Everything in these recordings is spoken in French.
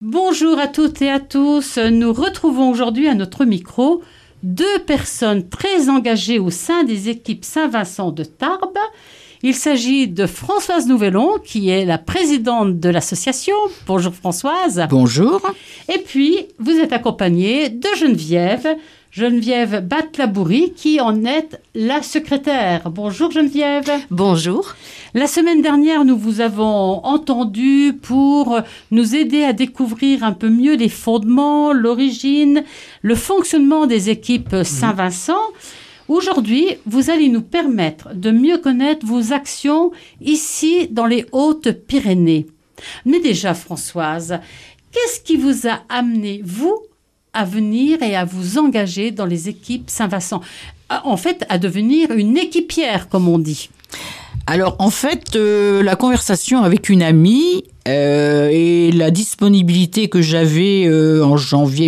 Bonjour à toutes et à tous. Nous retrouvons aujourd'hui à notre micro deux personnes très engagées au sein des équipes Saint-Vincent de Tarbes. Il s'agit de Françoise Nouvelon, qui est la présidente de l'association. Bonjour Françoise. Bonjour. Et puis, vous êtes accompagnée de Geneviève Batlabouri, qui en est la secrétaire. Bonjour Geneviève. Bonjour. La semaine dernière, nous vous avons entendu pour nous aider à découvrir un peu mieux les fondements, l'origine, le fonctionnement des équipes Saint-Vincent. Aujourd'hui, vous allez nous permettre de mieux connaître vos actions ici dans les Hautes-Pyrénées. Mais déjà, Françoise, qu'est-ce qui vous a amené, vous, à venir et à vous engager dans les équipes Saint-Vincent? En fait, à devenir une équipière, comme on dit. Alors, en fait, la conversation avec une amie et la disponibilité que j'avais en janvier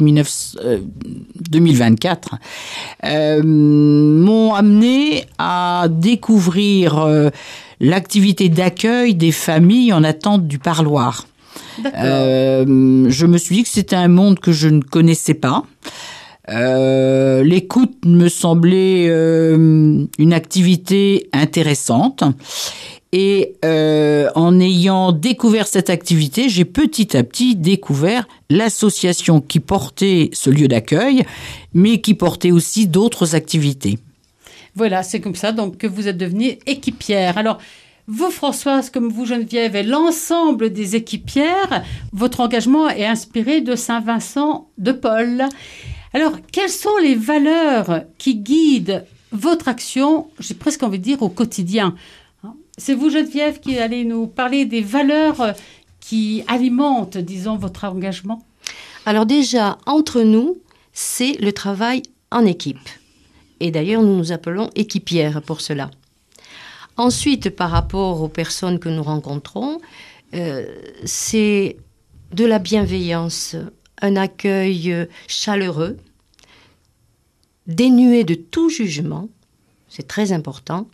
2024 m'ont amené à découvrir l'activité d'accueil des familles en attente du parloir. Je me suis dit que c'était un monde que je ne connaissais pas. L'écoute me semblait une activité intéressante et en ayant découvert cette activité, j'ai petit à petit découvert l'association qui portait ce lieu d'accueil, mais qui portait aussi d'autres activités. Voilà, c'est comme ça donc que vous êtes devenue équipière. Alors, vous, Françoise, comme vous, Geneviève, et l'ensemble des équipières, votre engagement est inspiré de Saint-Vincent de Paul. Alors, quelles sont les valeurs qui guident votre action, j'ai presque envie de dire, au quotidien? C'est vous, Geneviève, qui allez nous parler des valeurs qui alimentent, disons, votre engagement? Alors déjà, entre nous, c'est le travail en équipe. Et d'ailleurs, nous nous appelons équipières pour cela. Ensuite, par rapport aux personnes que nous rencontrons, c'est de la bienveillance, un accueil chaleureux, dénué de tout jugement, c'est très important,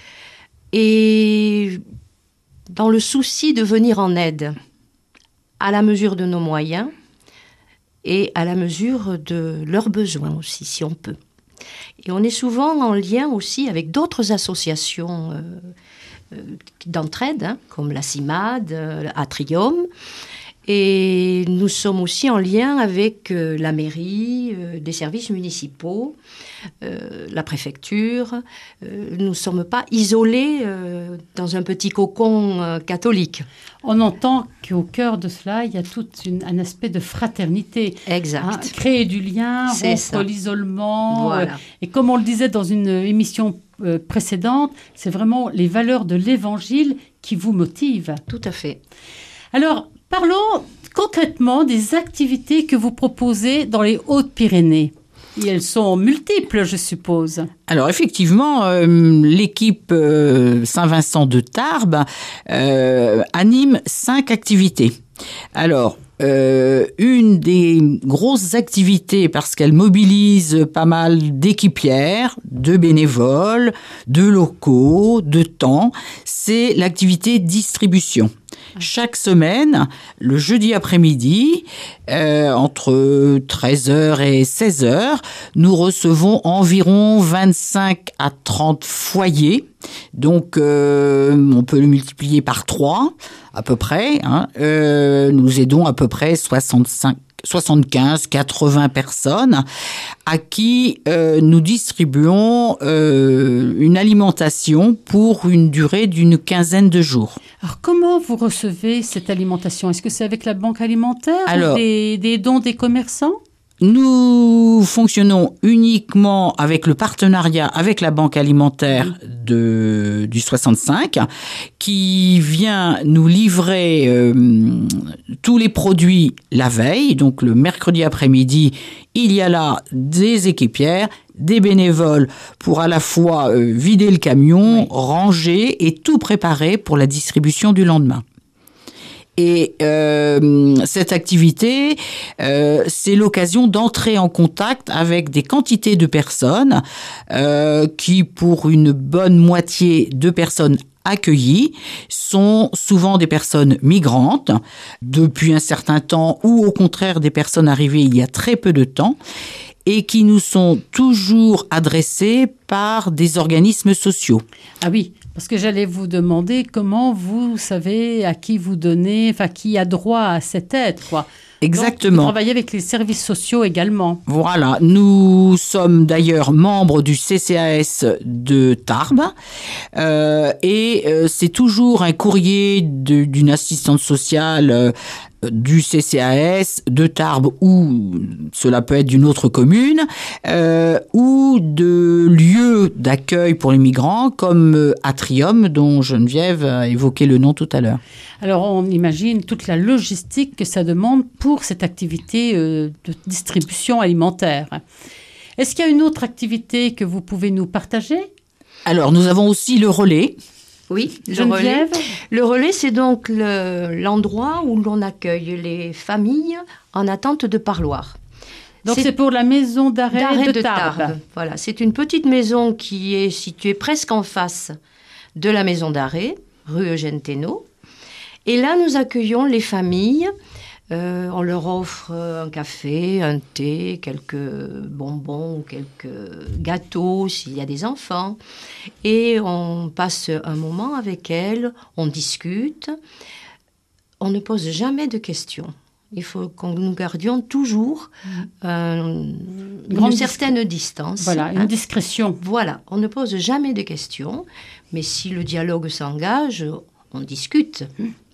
et dans le souci de venir en aide, à la mesure de nos moyens et à la mesure de leurs besoins aussi, si on peut. Et on est souvent en lien aussi avec d'autres associations d'entraide, comme la CIMAD, Atrium. Et nous sommes aussi en lien avec la mairie, des services municipaux, la préfecture. Nous ne sommes pas isolés dans un petit cocon catholique. On entend qu'au cœur de cela, il y a tout un aspect de fraternité. Exact. Créer du lien, rompre l'isolement. Voilà. Et comme on le disait dans une émission précédente, c'est vraiment les valeurs de l'Évangile qui vous motivent. Tout à fait. Alors, parlons concrètement des activités que vous proposez dans les Hautes-Pyrénées. Et elles sont multiples, je suppose. Alors effectivement, l'équipe Saint-Vincent de Tarbes anime 5 activités. Alors, une des grosses activités, parce qu'elle mobilise pas mal d'équipières, de bénévoles, de locaux, de temps, c'est l'activité distribution. Chaque semaine, le jeudi après-midi, entre 13h et 16h, nous recevons environ 25 à 30 foyers. Donc, on peut le multiplier par 3 à peu près. Nous aidons à peu près 75-80 personnes à qui nous distribuons une alimentation pour une durée d'une quinzaine de jours. Alors, comment vous recevez cette alimentation? Est-ce que c'est avec la banque alimentaire ou des dons des commerçants? Nous fonctionnons uniquement avec le partenariat avec la banque alimentaire du 65 qui vient nous livrer tous les produits la veille. Donc le mercredi après-midi, il y a là des équipières, des bénévoles pour à la fois vider le camion, ranger et tout préparer pour la distribution du lendemain. Et cette activité, c'est l'occasion d'entrer en contact avec des quantités de personnes qui, pour une bonne moitié de personnes accueillis sont souvent des personnes migrantes depuis un certain temps ou au contraire des personnes arrivées il y a très peu de temps et qui nous sont toujours adressées par des organismes sociaux. Ah oui, parce que j'allais vous demander comment vous savez à qui vous donnez, enfin qui a droit à cette aide, quoi. Exactement. Donc, vous travaillez avec les services sociaux également. Voilà, nous sommes d'ailleurs membres du CCAS de Tarbes et c'est toujours un courrier d'une assistante sociale du CCAS de Tarbes ou cela peut être d'une autre commune ou de lieux d'accueil pour les migrants comme Atrium dont Geneviève a évoqué le nom tout à l'heure. Alors on imagine toute la logistique que ça demande pour cette activité de distribution alimentaire. Est-ce qu'il y a une autre activité que vous pouvez nous partager ? Alors nous avons aussi le relais. Oui, Geneviève ? Le relais, c'est donc l'endroit où l'on accueille les familles en attente de parloir. Donc c'est pour la maison d'arrêt de Tarbes. Voilà, c'est une petite maison qui est située presque en face de la maison d'arrêt, rue Eugène Thénault. Et là, nous accueillons les familles. On leur offre un café, un thé, quelques bonbons, quelques gâteaux s'il y a des enfants. Et on passe un moment avec elles, on discute. On ne pose jamais de questions. Il faut que nous gardions toujours une certaine distance. Voilà, une discrétion. Voilà, on ne pose jamais de questions. Mais si le dialogue s'engage, on discute.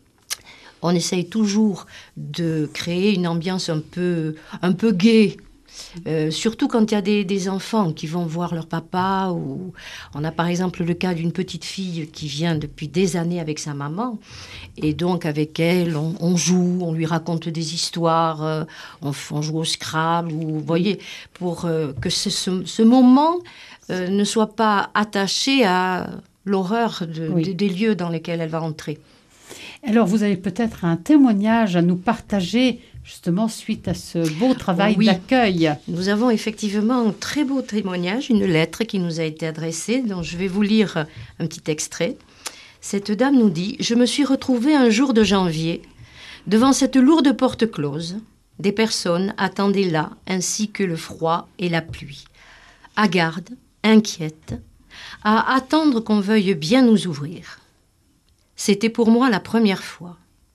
On essaye toujours de créer une ambiance un peu gaie, surtout quand il y a des enfants qui vont voir leur papa. Ou on a par exemple le cas d'une petite fille qui vient depuis des années avec sa maman. Et donc avec elle, on joue, on lui raconte des histoires, on joue au Scrabble, ou, vous voyez, pour que ce moment ne soit pas attaché à l'horreur des lieux dans lesquels elle va entrer. Alors, vous avez peut-être un témoignage à nous partager, justement, suite à ce beau travail d'accueil. Nous avons effectivement un très beau témoignage, une lettre qui nous a été adressée, dont je vais vous lire un petit extrait. Cette dame nous dit « Je me suis retrouvée un jour de janvier devant cette lourde porte close. Des personnes attendaient là, ainsi que le froid et la pluie. Hagardes, inquiètes, à attendre qu'on veuille bien nous ouvrir. C'était pour moi la première fois.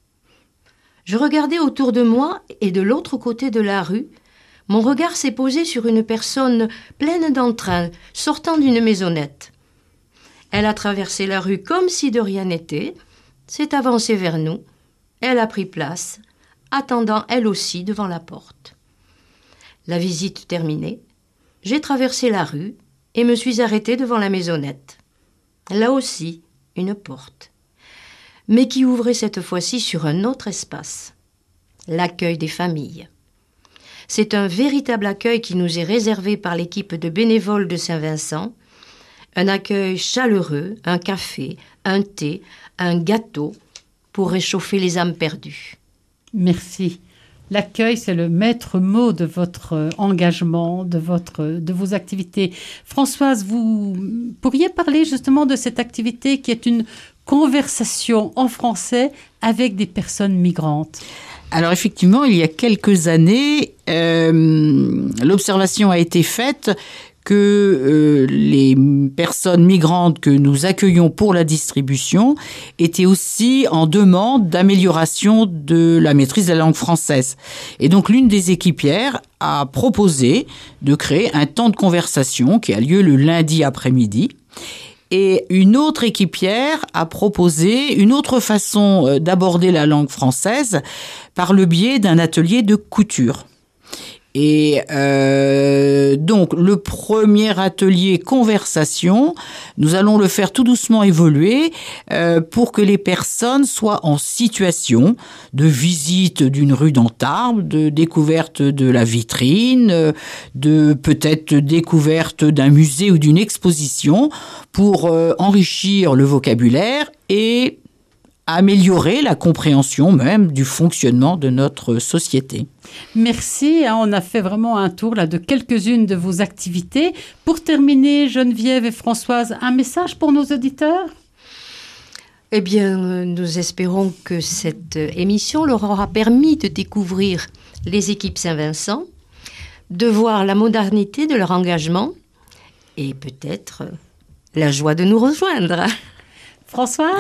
Je regardais autour de moi et de l'autre côté de la rue, mon regard s'est posé sur une personne pleine d'entrain, sortant d'une maisonnette. Elle a traversé la rue comme si de rien n'était, s'est avancée vers nous, elle a pris place, attendant elle aussi devant la porte. La visite terminée, j'ai traversé la rue et me suis arrêtée devant la maisonnette. Là aussi, une porte, mais qui ouvrait cette fois-ci sur un autre espace, l'accueil des familles. C'est un véritable accueil qui nous est réservé par l'équipe de bénévoles de Saint-Vincent, un accueil chaleureux, un café, un thé, un gâteau pour réchauffer les âmes perdues. Merci. L'accueil, c'est le maître mot de votre engagement, de vos activités. Françoise, vous pourriez parler justement de cette activité qui est une conversation en français avec des personnes migrantes. Alors effectivement, il y a quelques années, l'observation a été faite que les personnes migrantes que nous accueillons pour la distribution étaient aussi en demande d'amélioration de la maîtrise de la langue française. Et donc l'une des équipières a proposé de créer un temps de conversation qui a lieu le lundi après-midi. Et une autre équipière a proposé une autre façon d'aborder la langue française par le biais d'un atelier de couture. Et donc, le premier atelier conversation, nous allons le faire tout doucement évoluer pour que les personnes soient en situation de visite d'une rue dans Tarbes, de découverte de la vitrine, de peut-être découverte d'un musée ou d'une exposition pour enrichir le vocabulaire et améliorer la compréhension même du fonctionnement de notre société. Merci, on a fait vraiment un tour là de quelques-unes de vos activités. Pour terminer, Geneviève et Françoise, un message pour nos auditeurs ? Eh bien, nous espérons que cette émission leur aura permis de découvrir les équipes Saint-Vincent, de voir la modernité de leur engagement et peut-être la joie de nous rejoindre. Françoise ?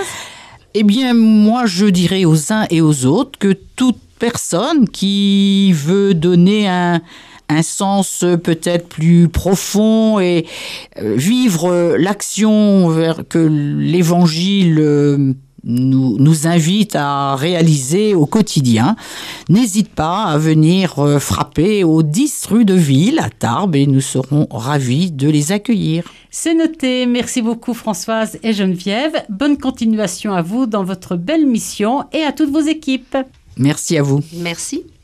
Eh bien, moi, je dirais aux uns et aux autres que toute personne qui veut donner un sens peut-être plus profond et vivre l'action que l'Évangile nous invite à réaliser au quotidien, n'hésite pas à venir frapper aux 10 rue de Ville à Tarbes et nous serons ravis de les accueillir. C'est noté. Merci beaucoup Françoise et Geneviève. Bonne continuation à vous dans votre belle mission et à toutes vos équipes. Merci à vous. Merci.